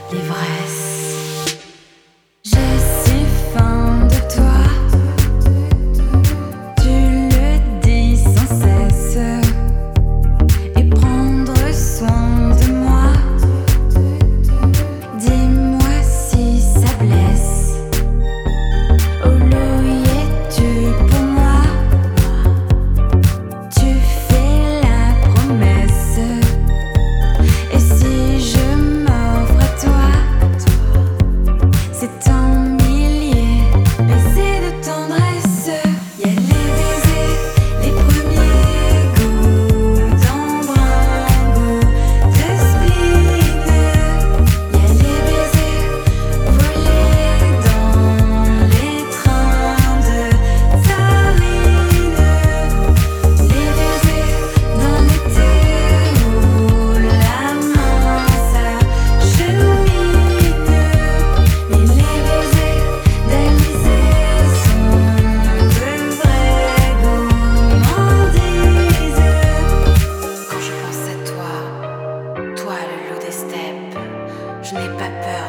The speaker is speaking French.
l'ivresse. J'ai si faim de toi, tu le dis sans cesse, et prendre soin de moi, dis-moi si ça blesse. Oh Louis, es-tu pour moi? Tu fais la promesse. Et si je m'offre à toi, c'est en milliers baisers de tendresse. Y a les baisers, les premiers goûts d'embrun, goût de spleen. Y a les baisers volés dans les trains de Sarine. Les baisers dans l'été où la main s'achemine. Mais les baisers d'Alizée sont de vraies gourmandises. Quand je pense à toi, toi le loup des steppes, je n'ai pas peur